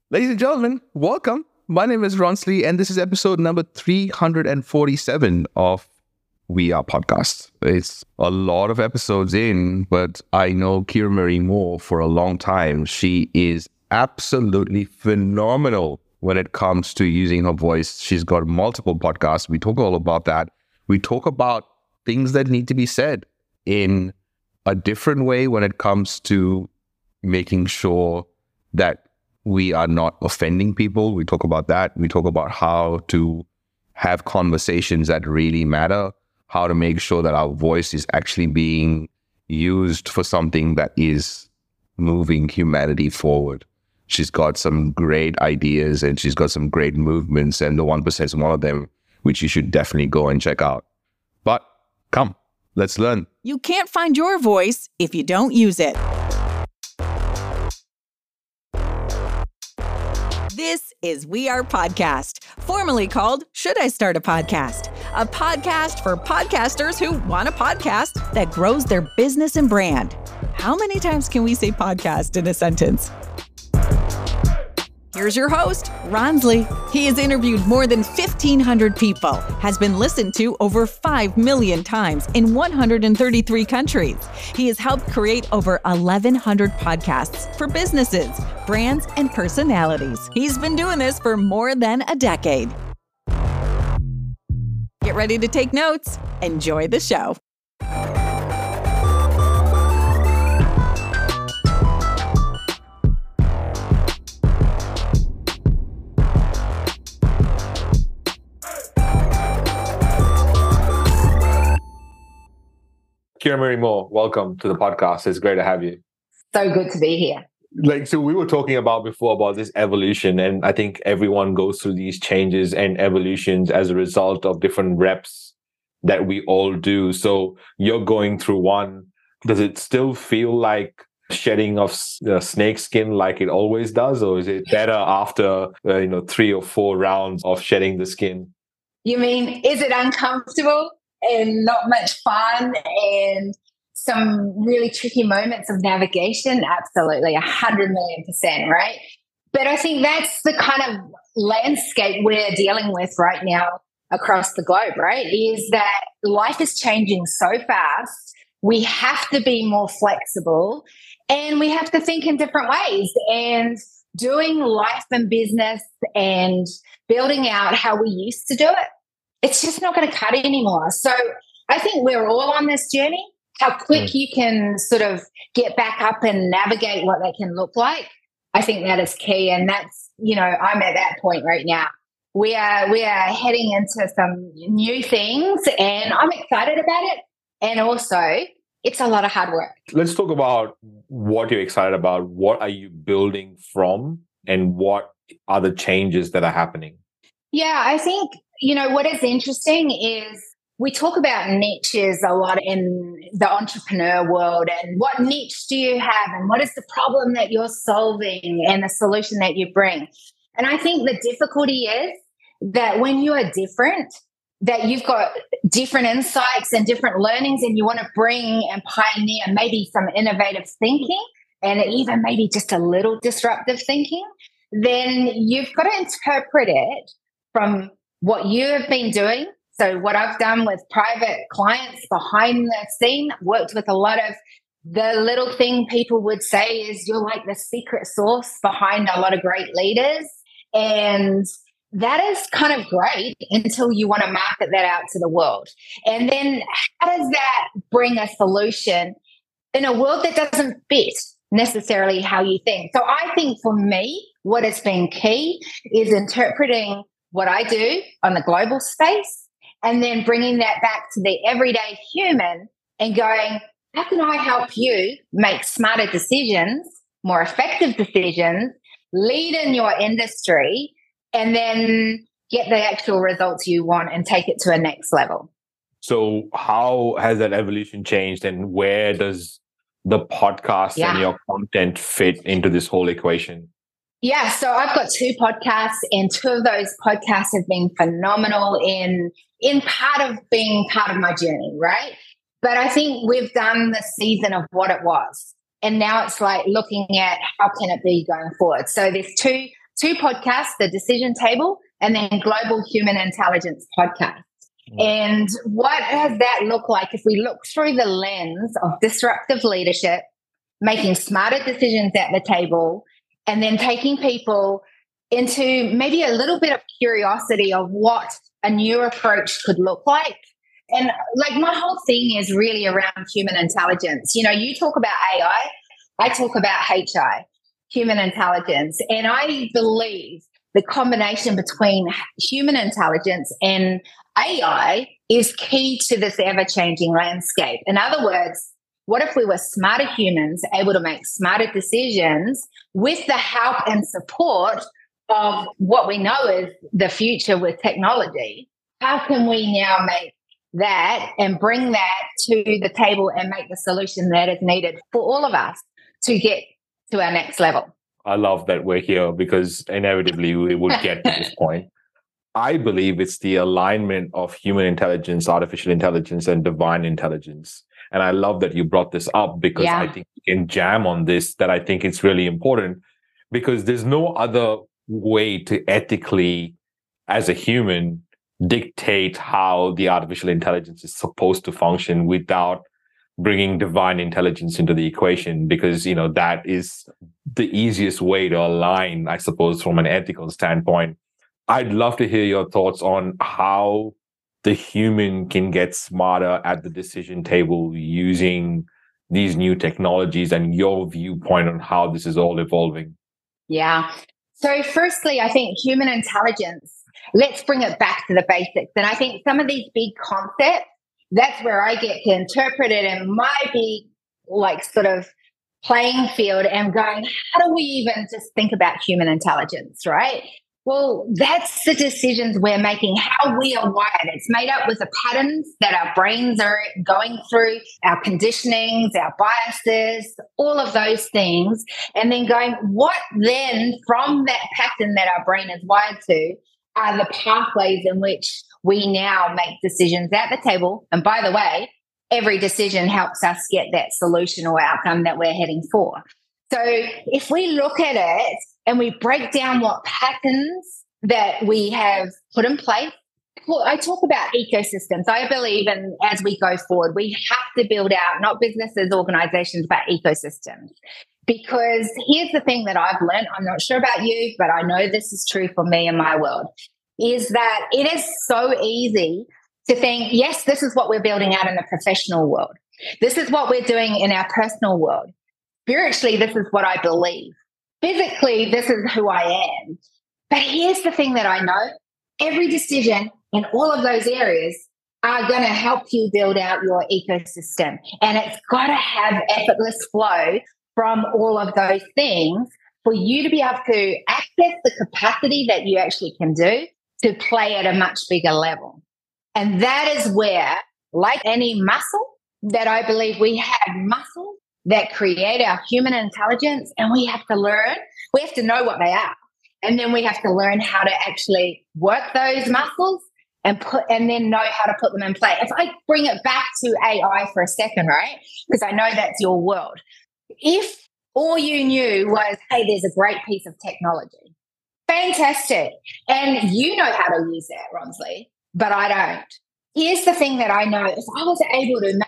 Ladies and gentlemen, welcome. My name is Ronsley, and this is episode number 347 of We Are Podcast. It's a lot of episodes in, but I know Kira Marie Moore for a long time. She is absolutely phenomenal when it comes to using her voice. She's got multiple podcasts. We talk all about that. We talk about things that need to be said in a different way when it comes to making sure that we are not offending people. We talk about that. We talk about how to have conversations that really matter, how to make sure that our voice is actually being used for something that is moving humanity forward. She's got some great ideas and she's got some great movements, and the 1% is one of them, which you should definitely go and check out. But come, let's learn. You can't find your voice if you don't use it. This is We Are Podcast, formerly called Should I Start a Podcast? A podcast for podcasters who want a podcast that grows their business and brand. How many times can we say podcast in a sentence? Here's your host, Ronsley. He has interviewed more than 1,500 people, has been listened to over 5 million times in 133 countries. He has helped create over 1,100 podcasts for businesses, brands, and personalities. He's been doing this for more than a decade. Get ready to take notes. Enjoy the show. Kira Marie Moore, welcome to the podcast. It's great to have you. So good to be here. So we were talking about before about this evolution, and I think everyone goes through these changes and evolutions as a result of different reps that we all do. So you're going through one. Does it still feel like shedding of snake skin like it always does, or is it better after 3 or 4 rounds of shedding the skin? You mean, is it uncomfortable and not much fun and some really tricky moments of navigation? Absolutely, 100 million %, right? But I think that's the kind of landscape we're dealing with right now across the globe, right? Is that life is changing so fast. We have to be more flexible and we have to think in different ways. And doing life and business and building out how we used to do it, it's just not going to cut it anymore. So I think we're all on this journey. How quick you can sort of get back up and navigate what that can look like, I think that is key. And that's, I'm at that point right now. We are heading into some new things and I'm excited about it. And also, it's a lot of hard work. Let's talk about what you're excited about. What are you building from and what are the changes that are happening? Yeah, I think, what is interesting is we talk about niches a lot in the entrepreneur world, and what niche do you have and what is the problem that you're solving and the solution that you bring. And I think the difficulty is that when you are different, that you've got different insights and different learnings and you want to bring and pioneer maybe some innovative thinking and even maybe just a little disruptive thinking, then you've got to interpret it from what you have been doing. So what I've done with private clients behind the scene, worked with a lot of the little thing people would say is you're like the secret sauce behind a lot of great leaders. And that is kind of great until you want to market that out to the world. And then how does that bring a solution in a world that doesn't fit necessarily how you think? So I think for me, what has been key is interpreting what I do on the global space and then bringing that back to the everyday human and going, how can I help you make smarter decisions, more effective decisions, lead in your industry, and then get the actual results you want and take it to a next level? So how has that evolution changed, and where does the podcast and your content fit into this whole equation? Yeah, so I've got 2 podcasts, and 2 of those podcasts have been phenomenal in part of being part of my journey, right? But I think we've done the season of what it was. And now it's like looking at how can it be going forward. So there's two 2 podcasts, The Decision Table and then Global Human Intelligence Podcast. And what does that look like if we look through the lens of disruptive leadership, making smarter decisions at the table, and then taking people into maybe a little bit of curiosity of what a new approach could look like. And like my whole thing is really around human intelligence. You know, you talk about AI, I talk about HI, human intelligence. And I believe the combination between human intelligence and AI is key to this ever-changing landscape. In other words, what if we were smarter humans able to make smarter decisions with the help and support of what we know is the future with technology? How can we now make that and bring that to the table and make the solution that is needed for all of us to get to our next level? I love that we're here because inevitably we would get to this point. I believe it's the alignment of human intelligence, artificial intelligence, and divine intelligence. And I love that you brought this up because I think we can jam on this, that I think it's really important because there's no other way to ethically, as a human, dictate how the artificial intelligence is supposed to function without bringing divine intelligence into the equation, because, you know, that is the easiest way to align, I suppose, from an ethical standpoint. I'd love to hear your thoughts on how the human can get smarter at the decision table using these new technologies and your viewpoint on how this is all evolving. Yeah. So firstly, I think human intelligence, let's bring it back to the basics. And I think some of these big concepts, that's where I get to interpret it in my big, like, sort of playing field and going, how do we even just think about human intelligence, right? Well, that's the decisions we're making, how we are wired. It's made up with the patterns that our brains are going through, our conditionings, our biases, all of those things. And then going, what then from that pattern that our brain is wired to are the pathways in which we now make decisions at the table. And by the way, every decision helps us get that solution or outcome that we're heading for. So if we look at it and we break down what patterns that we have put in place, well, I talk about ecosystems. I believe in, as we go forward, we have to build out not businesses, organizations, but ecosystems. Because here's the thing that I've learned, I'm not sure about you, but I know this is true for me in my world, is that it is so easy to think, yes, this is what we're building out in the professional world. This is what we're doing in our personal world. Spiritually, this is what I believe. Physically, this is who I am. But here's the thing that I know. Every decision in all of those areas are going to help you build out your ecosystem. And it's got to have effortless flow from all of those things for you to be able to access the capacity that you actually can do to play at a much bigger level. And that is where, like any muscle, that I believe we have muscles that create our human intelligence, and we have to learn, we have to know what they are. And then we have to learn how to actually work those muscles and then know how to put them in play. If I bring it back to AI for a second, right? Because I know that's your world. If all you knew was, hey, there's a great piece of technology, fantastic. And you know how to use that, Ronsley, but I don't. Here's the thing that I know. If I was able to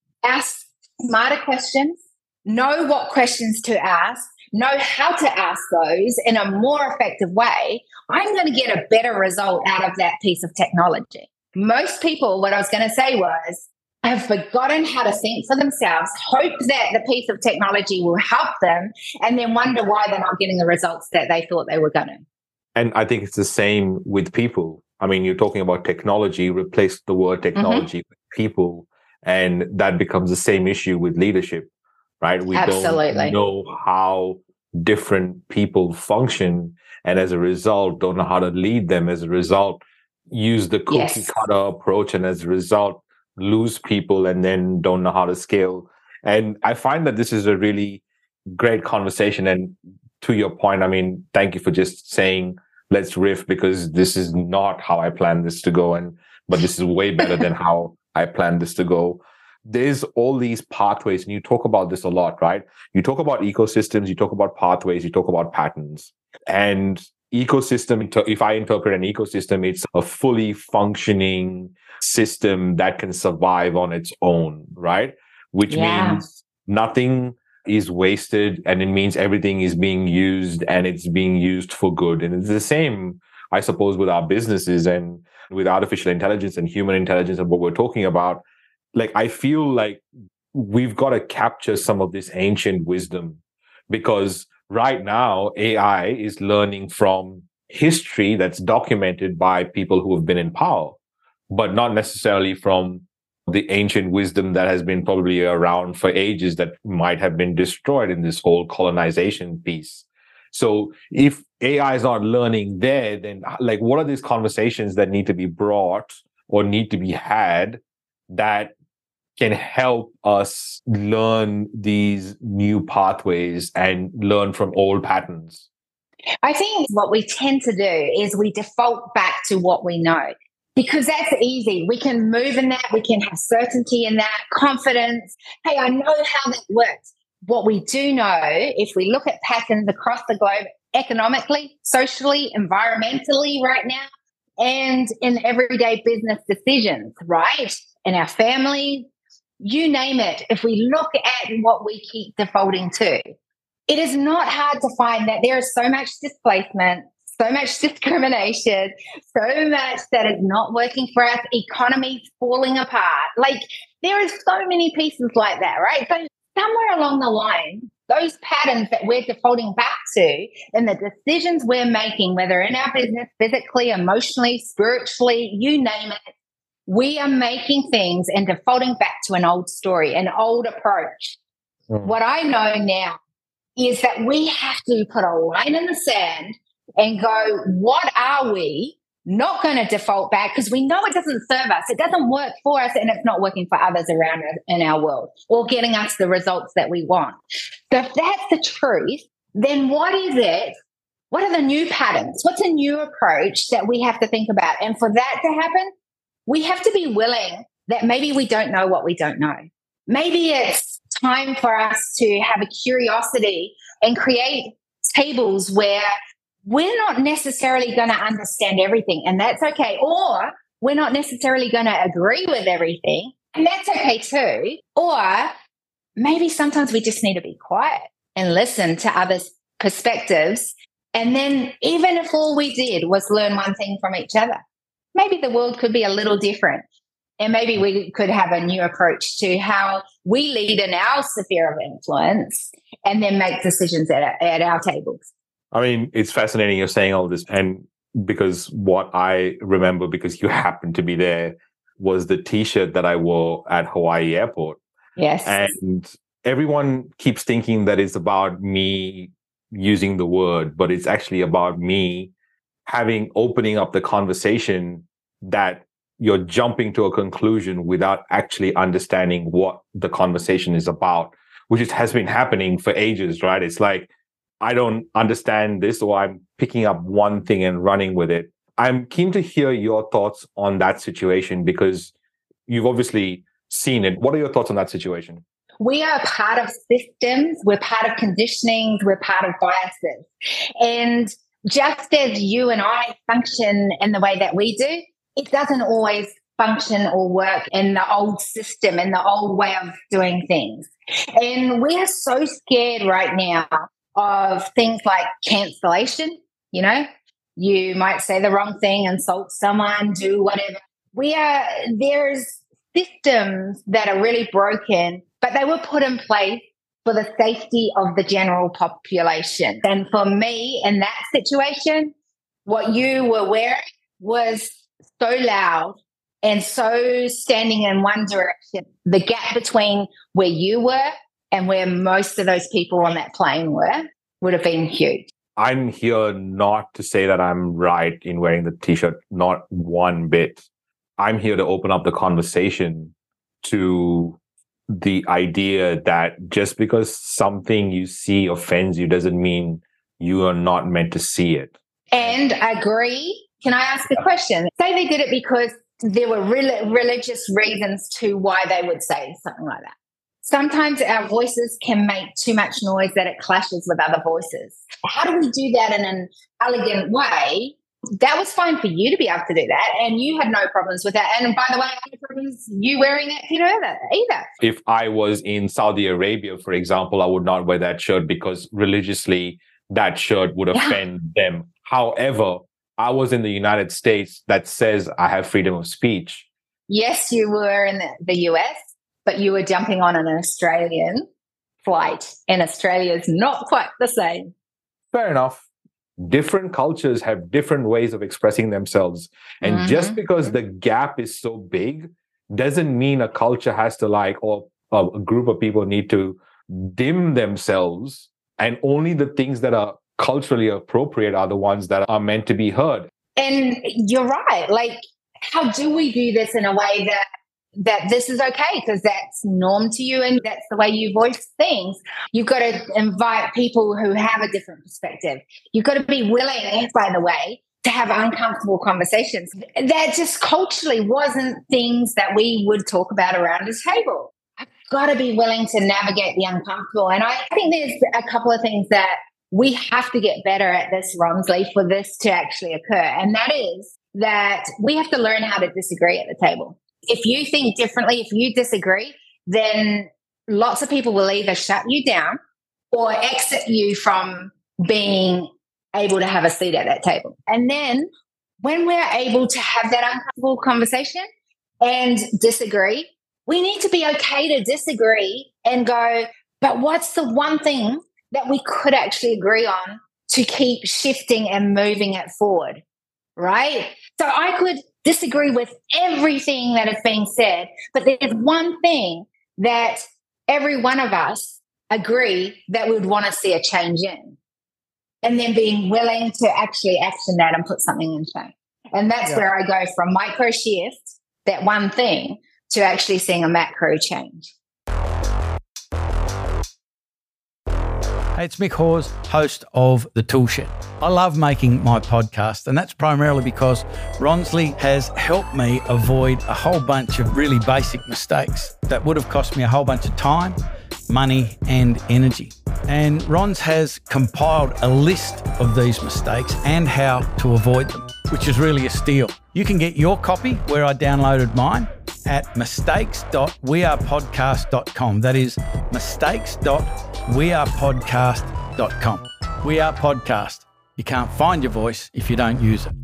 ask smarter questions, know what questions to ask, know how to ask those in a more effective way, I'm going to get a better result out of that piece of technology. Most people, what I was going to say was, have forgotten how to think for themselves, hope that the piece of technology will help them, and then wonder why they're not getting the results that they thought they were going to. And I think it's the same with people. I mean, you're talking about technology, replace the word technology with people, and that becomes the same issue with leadership, right? We don't know how different people function, and as a result, don't know how to lead them. As a result, use the cookie cutter approach, and as a result, lose people and then don't know how to scale. And I find that this is a really great conversation. And to your point, I mean, thank you for just saying, let's riff, because this is not how I planned this to go. But this is way better than how I planned this to go. There's all these pathways, and you talk about this a lot, right? You talk about ecosystems, you talk about pathways, you talk about patterns. And ecosystem, if I interpret an ecosystem, it's a fully functioning system that can survive on its own, right? Which means nothing is wasted, and it means everything is being used and it's being used for good. And it's the same, I suppose, with our businesses and with artificial intelligence and human intelligence and what we're talking about. Like, I feel like we've got to capture some of this ancient wisdom, because right now AI is learning from history that's documented by people who have been in power, but not necessarily from the ancient wisdom that has been probably around for ages that might have been destroyed in this whole colonization piece. So if AI is not learning there, then like, what are these conversations that need to be brought or need to be had that can help us learn these new pathways and learn from old patterns? I think what we tend to do is we default back to what we know, because that's easy. We can move in that. We can have certainty in that, confidence. Hey, I know how that works. What we do know, if we look at patterns across the globe, economically, socially, environmentally right now, and in everyday business decisions, right? In our families, you name it, if we look at what we keep defaulting to, it is not hard to find that there is so much displacement, so much discrimination, so much that is not working for us, economies falling apart. Like, there are so many pieces like that, right? So somewhere along the line, those patterns that we're defaulting back to and the decisions we're making, whether in our business, physically, emotionally, spiritually, you name it, we are making things and defaulting back to an old story, an old approach. What I know now is that we have to put a line in the sand and go, what are we not going to default back? Because we know it doesn't serve us. It doesn't work for us, and it's not working for others around us in our world or getting us the results that we want. So if that's the truth, then what is it? What are the new patterns? What's a new approach that we have to think about? And for that to happen, we have to be willing that maybe we don't know what we don't know. Maybe it's time for us to have a curiosity and create tables where we're not necessarily going to understand everything, and that's okay. Or we're not necessarily going to agree with everything, and that's okay too. Or maybe sometimes we just need to be quiet and listen to others' perspectives. And then even if all we did was learn one thing from each other, maybe the world could be a little different. And maybe we could have a new approach to how we lead in our sphere of influence and then make decisions at our tables. I mean, it's fascinating you're saying all this. And because what I remember, because you happened to be there, was the T-shirt that I wore at Hawaii Airport. Yes. And everyone keeps thinking that it's about me using the word, but it's actually about me opening up the conversation that you're jumping to a conclusion without actually understanding what the conversation is about, which has been happening for ages, right? It's like, I don't understand this, or I'm picking up one thing and running with it. I'm keen to hear your thoughts on that situation, because you've obviously seen it. What are your thoughts on that situation? We are part of systems. We're part of conditionings. We're part of biases. And just as you and I function in the way that we do, it doesn't always function or work in the old system, in the old way of doing things. And we are so scared right now of things like cancellation. You know, you might say the wrong thing, insult someone, do whatever. There's systems that are really broken, but they were put in place for the safety of the general population. And for me, in that situation, what you were wearing was so loud and so standing in one direction. The gap between where you were and where most of those people on that plane were would have been huge. I'm here not to say that I'm right in wearing the T-shirt, not one bit. I'm here to open up the conversation to the idea that just because something you see offends you doesn't mean you are not meant to see it. And agree. Can I ask a question? Say they did it because there were religious reasons to why they would say something like that. sometimes our voices can make too much noise that it clashes with other voices. How do we do that in an elegant way? That was fine for you to be able to do that, and you had no problems with that. And by the way, I had no problems you wearing that kit either. If I was in Saudi Arabia, for example, I would not wear that shirt because religiously that shirt would offend them. However, I was in the United States that says I have freedom of speech. Yes, you were in the US, but you were jumping on an Australian flight, and Australia is not quite the same. Fair enough. Different cultures have different ways of expressing themselves. And just because the gap is so big doesn't mean a culture has to or a group of people need to dim themselves. And only the things that are culturally appropriate are the ones that are meant to be heard. And you're right. How do we do this in a way that this is okay because that's norm to you and that's the way you voice things? You've got to invite people who have a different perspective. You've got to be willing, by the way, to have uncomfortable conversations. That just culturally wasn't things that we would talk about around a table. I've got to be willing to navigate the uncomfortable. And I think there's a couple of things that we have to get better at this, Ronsley, for this to actually occur. And that is that we have to learn how to disagree at the table. If you think differently, if you disagree, then lots of people will either shut you down or exit you from being able to have a seat at that table. And then when we're able to have that uncomfortable conversation and disagree, we need to be okay to disagree and go, but what's the one thing that we could actually agree on to keep shifting and moving it forward, right? So I could disagree with everything that is being said, but there's one thing that every one of us agree that we would want to see a change in. And then being willing to actually action that and put something in change. And that's where I go from micro shift, that one thing, to actually seeing a macro change. Hey, it's Mick Hawes, host of The Toolshed. I love making my podcast, and that's primarily because Ronsley has helped me avoid a whole bunch of really basic mistakes that would have cost me a whole bunch of time, money, and energy. And Rons has compiled a list of these mistakes and how to avoid them, which is really a steal. You can get your copy where I downloaded mine at mistakes.wearepodcast.com. That is mistakes.wearepodcast.com. We Are Podcast. You can't find your voice if you don't use it.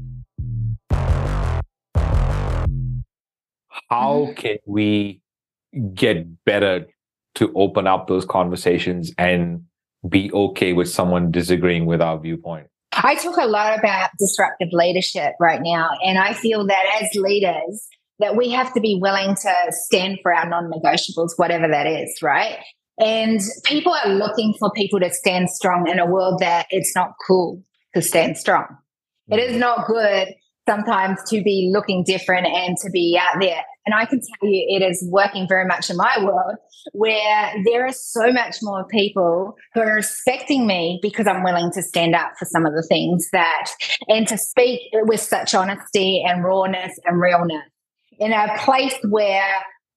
How can we get better to open up those conversations and be okay with someone disagreeing with our viewpoint? I talk a lot about disruptive leadership right now, and I feel that as leaders, that we have to be willing to stand for our non-negotiables, whatever that is, right? And people are looking for people to stand strong in a world that it's not cool to stand strong. It is not good sometimes to be looking different and to be out there. And I can tell you it is working very much in my world where there are so much more people who are respecting me because I'm willing to stand up for some of the things and to speak with such honesty and rawness and realness in a place where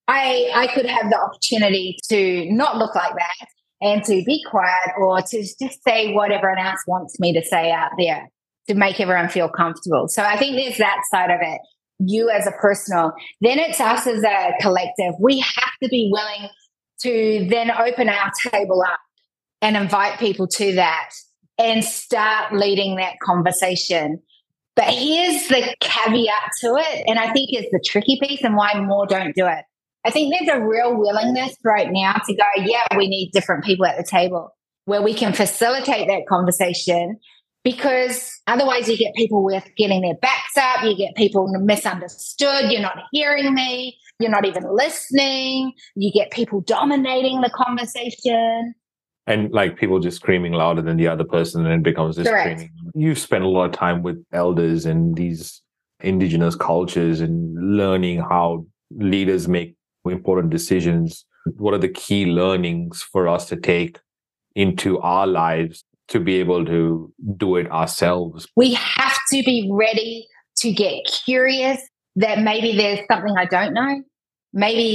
I could have the opportunity to not look like that and to be quiet or to just say what everyone else wants me to say out there to make everyone feel comfortable. So I think there's that side of it. You as a personal, then it's us as a collective. We have to be willing to then open our table up and invite people to that and start leading that conversation. But here's the caveat to it, and I think it's the tricky piece and why more don't do it. I think there's a real willingness right now to go, yeah, we need different people at the table where we can facilitate that conversation. Because otherwise you get people with getting their backs up, you get people misunderstood, you're not hearing me, you're not even listening, you get people dominating the conversation. And like people just screaming louder than the other person, and it becomes this Correct. screaming. You've spent a lot of time with elders and these indigenous cultures and learning how leaders make important decisions. What are the key learnings for us to take into our lives to be able to do it ourselves? We have to be ready to get curious that maybe there's something I don't know. Maybe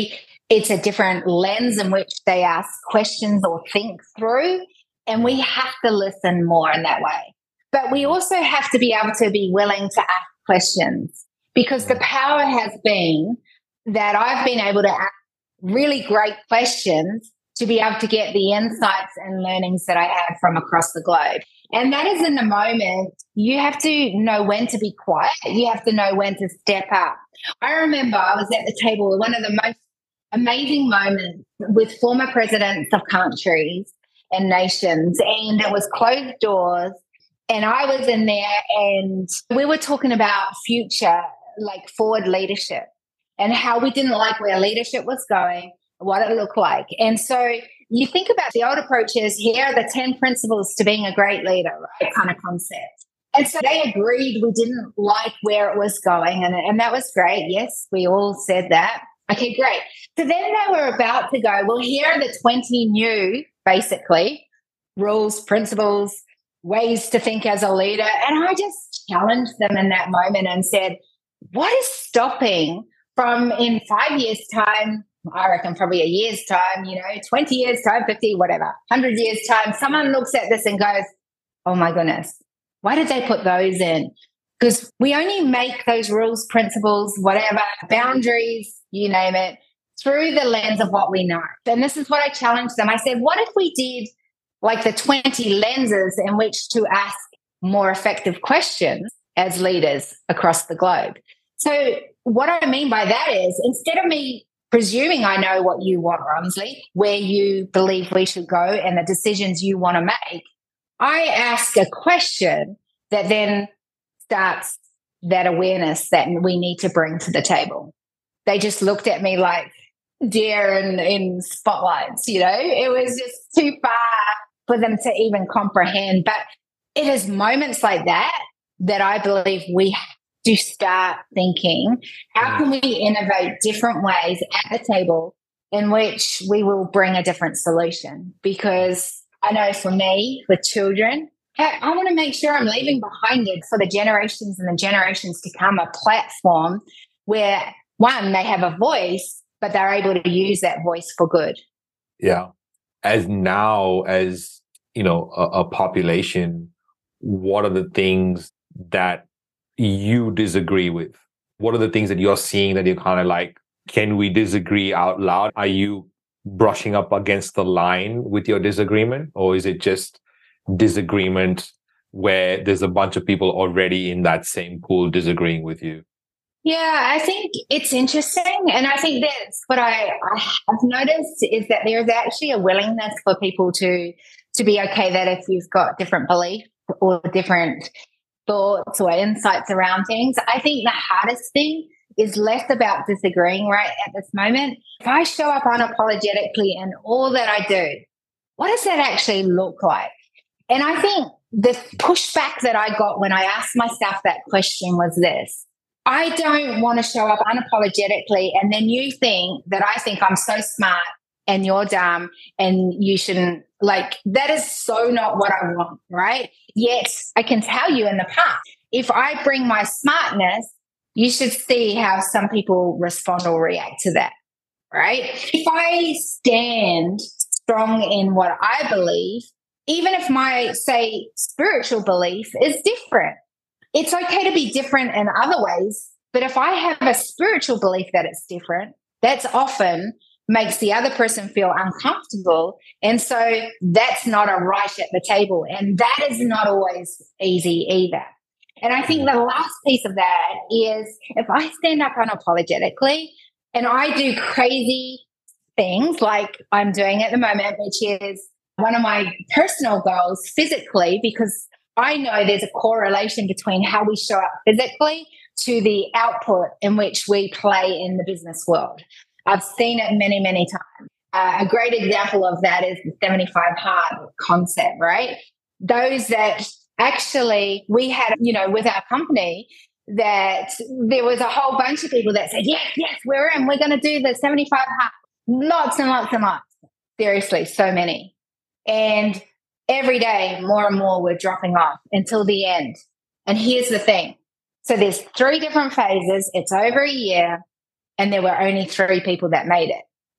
It's a different lens in which they ask questions or think through. And we have to listen more in that way. But we also have to be able to be willing to ask questions, because the power has been that I've been able to ask really great questions to be able to get the insights and learnings that I have from across the globe. And that is in the moment. You have to know when to be quiet. You have to know when to step up. I remember I was at the table with one of the most amazing moments with former presidents of countries and nations, and it was closed doors. And I was in there and we were talking about future, like forward leadership, and how we didn't like where leadership was going, what it looked like. And so you think about the old approaches, here are the 10 principles to being a great leader, right? Kind of concept. And so they agreed we didn't like where it was going. And that was great. Yes, we all said that. Okay, great. So then they were about to go, well, here are the 20 new, basically, rules, principles, ways to think as a leader. And I just challenged them in that moment and said, what is stopping from in 5 years' time, I reckon probably a year's time, 20 years' time, 50, whatever, 100 years' time, someone looks at this and goes, oh my goodness, why did they put those in? Because we only make those rules, principles, whatever, boundaries, you name it, through the lens of what we know. And this is what I challenged them. I said, what if we did like the 20 lenses in which to ask more effective questions as leaders across the globe? So what I mean by that is, instead of me presuming I know what you want, Ronsley, where you believe we should go and the decisions you want to make, I ask a question that then starts that awareness that we need to bring to the table. They just looked at me like deer in spotlights, It was just too far for them to even comprehend. But it is moments like that that I believe we have to start thinking, how can we innovate different ways at the table in which we will bring a different solution? Because I know for me, with children, I want to make sure I'm leaving behind it for the generations and the generations to come a platform where, one, they have a voice, but they're able to use that voice for good. Yeah. As a population, what are the things that you disagree with? What are the things that you're seeing that you're kind of like, can we disagree out loud? Are you brushing up against the line with your disagreement? Or is it just disagreement where there's a bunch of people already in that same pool disagreeing with you? Yeah, I think it's interesting. And I think that's what I have noticed is that there is actually a willingness for people to be okay that if you've got different beliefs or different thoughts or insights around things. I think the hardest thing is less about disagreeing right at this moment. If I show up unapologetically in all that I do, what does that actually look like? And I think the pushback that I got when I asked myself that question was this: I don't want to show up unapologetically and then you think that I think I'm so smart and you're dumb and you shouldn't, like, that is so not what I want, right? Yet I can tell you in the past, if I bring my smartness, you should see how some people respond or react to that, right? If I stand strong in what I believe, even if my, say, spiritual belief is different, it's okay to be different in other ways. But if I have a spiritual belief that it's different, that's often makes the other person feel uncomfortable. And so that's not a right at the table. And that is not always easy either. And I think the last piece of that is if I stand up unapologetically and I do crazy things like I'm doing at the moment, which is one of my personal goals physically, because I know there's a correlation between how we show up physically to the output in which we play in the business world. I've seen it many, many times. A great example of that is the 75 hard concept, right? Those that actually we had, with our company, that there was a whole bunch of people that said, yes, we're in. We're going to do the 75 hard. Lots and lots and lots. Seriously, so many. And every day, more and more were dropping off until the end. And here's the thing. So there's 3 different phases. It's over a year. And there were only 3 people that made it.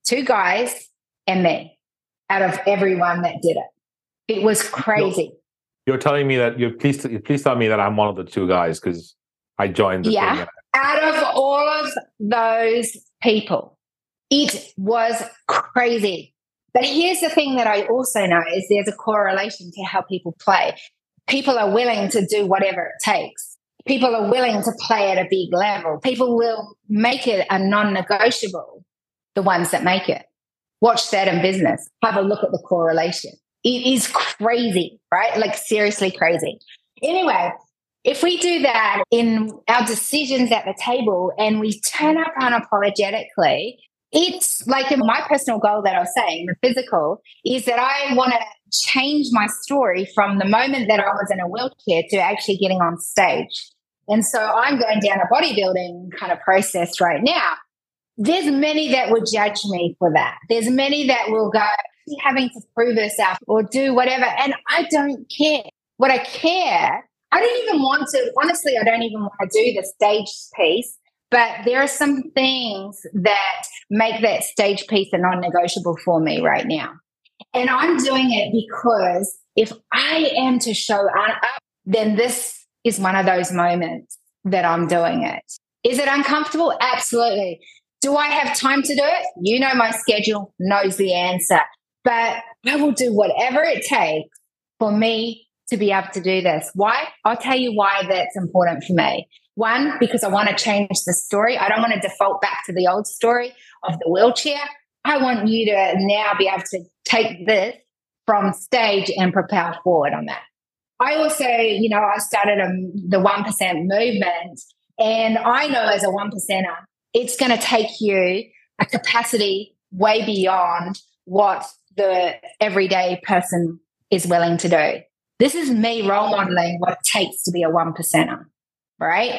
2 guys and me out of everyone that did it. It was crazy. You're telling me that please tell me that I'm one of the 2 guys because I joined the thing. Out of all of those people, it was crazy. But here's the thing that I also know is there's a correlation to how people play. People are willing to do whatever it takes. People are willing to play at a big level. People will make it a non-negotiable, the ones that make it. Watch that in business. Have a look at the correlation. It is crazy, right? Like seriously crazy. Anyway, if we do that in our decisions at the table and we turn up unapologetically, it's like in my personal goal that I was saying, the physical, is that I want to change my story from the moment that I was in a wheelchair to actually getting on stage. And so I'm going down a bodybuilding kind of process right now. There's many that would judge me for that. There's many that will go having to prove herself or do whatever. And I don't care. What I care, I don't even want to, honestly, I don't even want to do the stage piece. But there are some things that make that stage piece a non-negotiable for me right now. And I'm doing it because if I am to show up, then this is one of those moments that I'm doing it. Is it uncomfortable? Absolutely. Do I have time to do it? You know my schedule knows the answer. But I will do whatever it takes for me to be able to do this. Why? I'll tell you why that's important for me. 1, because I want to change the story. I don't want to default back to the old story of the wheelchair. I want you to now be able to take this from stage and propel forward on that. I also, I started the 1% movement, and I know as a 1%er, it's going to take you a capacity way beyond what the everyday person is willing to do. This is me role modeling what it takes to be a 1%er. Right?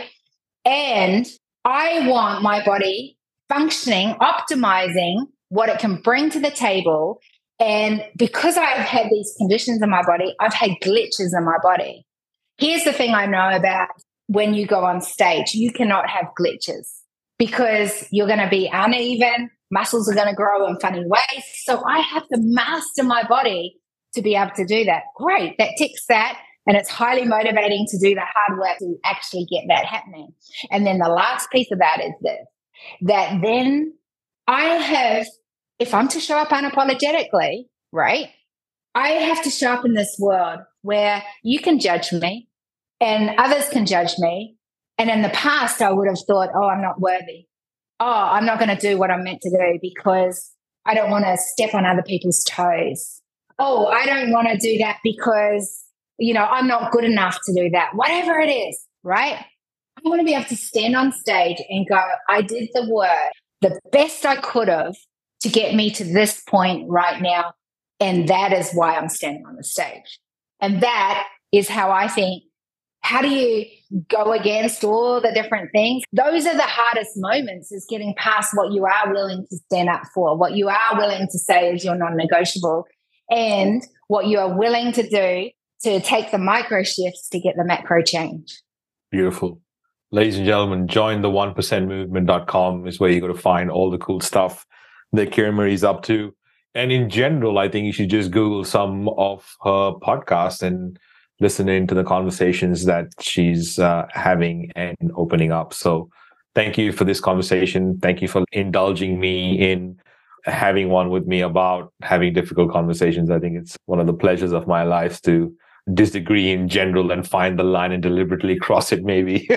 And I want my body functioning, optimizing what it can bring to the table. And because I've had these conditions in my body, I've had glitches in my body. Here's the thing I know about when you go on stage, you cannot have glitches because you're going to be uneven, muscles are going to grow in funny ways. So I have to master my body to be able to do that. Great, that ticks that. And it's highly motivating to do the hard work to actually get that happening. And then the last piece of that is this, that then I have, if I'm to show up unapologetically, right, I have to show up in this world where you can judge me and others can judge me. And in the past, I would have thought, oh, I'm not worthy. Oh, I'm not going to do what I'm meant to do because I don't want to step on other people's toes. Oh, I don't want to do that because I'm not good enough to do that. Whatever it is, right? I want to be able to stand on stage and go, I did the work, the best I could have to get me to this point right now. And that is why I'm standing on the stage. And that is how I think, how do you go against all the different things? Those are the hardest moments, is getting past what you are willing to stand up for, what you are willing to say is your non-negotiable, and what you are willing to do to take the micro shifts to get the macro change. Beautiful. Ladies and gentlemen, join the 1%movement.com is where you're going to find all the cool stuff that Kira Marie's up to. And in general, I think you should just Google some of her podcasts and listen into the conversations that she's having and opening up. So thank you for this conversation. Thank you for indulging me in having one with me about having difficult conversations. I think it's one of the pleasures of my life to disagree in general and find the line and deliberately cross it, maybe.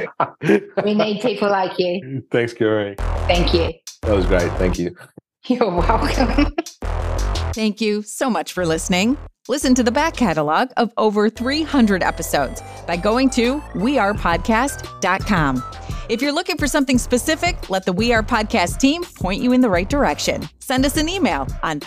We need people like you. Thanks, Kira. Thank you. That was great. Thank you. You're welcome. Thank you so much for listening. Listen to the back catalog of over 300 episodes by going to wearepodcast.com. If you're looking for something specific, let the We Are Podcast team point you in the right direction. Send us an email on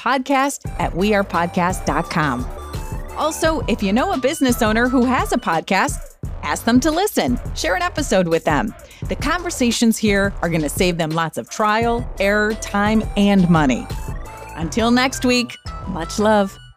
podcast@wearepodcast.com. Also, if you know a business owner who has a podcast, ask them to listen. Share an episode with them. The conversations here are going to save them lots of trial, error, time, and money. Until next week, much love.